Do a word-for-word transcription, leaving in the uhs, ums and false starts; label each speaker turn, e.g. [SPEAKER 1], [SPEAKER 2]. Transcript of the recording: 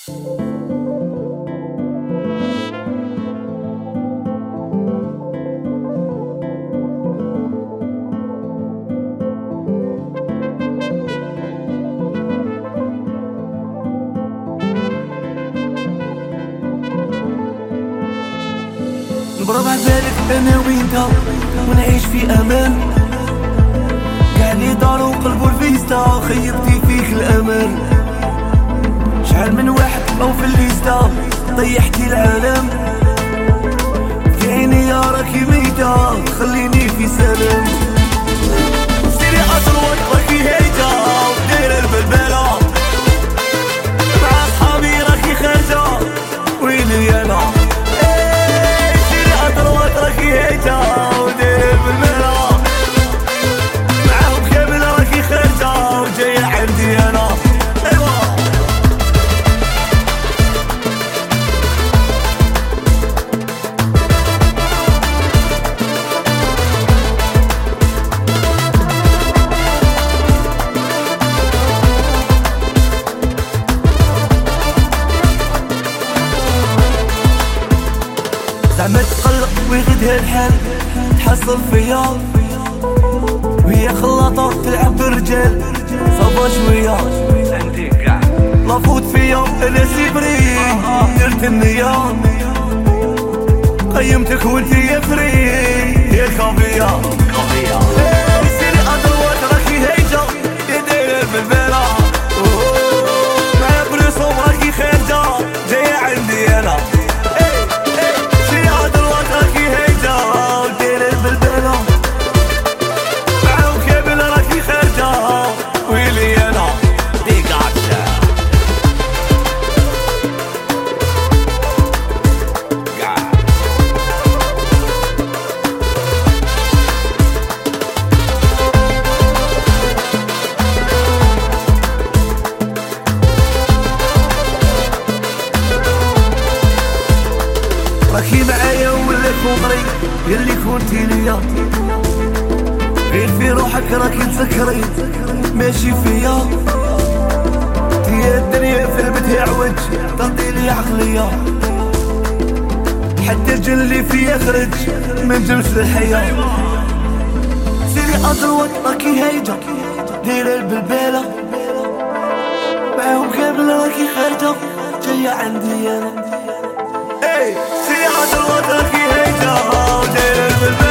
[SPEAKER 1] بربع بالك انا وينتا ونعيش في امان، كاع لي دارو قلبو الفيستا خيبتي فيك الامان. شحال من واحد او في الليستا طيحتي العالم، في عيني يا راكي ميتة خليني في سلام. سيري اصروك راكي هيجة ودايرة البلبلة، مع صحابي راكي خارجة ويني انا. راكي هيجة ودايرة بالملا، معاهم كامل راكي خارجة وجاية عندي أنا. أيوا زعما تقلق ويغدها الحال تحصل فيا، وهي خلاطة تلعب بالرجال صافا شوية. عندي كاع لافوت فيا انا سيبري درت النية، قيمتك وانتي يا فري يا كافية كافية. سيري ادروات راكي هيجة يا دايرة البلبلة، مع بريصوم راكي خارجة جاية عندي انا. راكي معايا ولا كومري يلي كنتي ليا، غير في روحك راكي تسكري ماشي فيا. يا الدنيا في البدء عوج تعطي لي عقلية، حتى الجن اللي فيا خرج من جنس الحياة. سيري أدروات راكي هايجة دايرة البلبالة، معاهم كامل راكي خارجة جاية عندي أنا. سيادة الوطن كي هيجا ودير البلبل.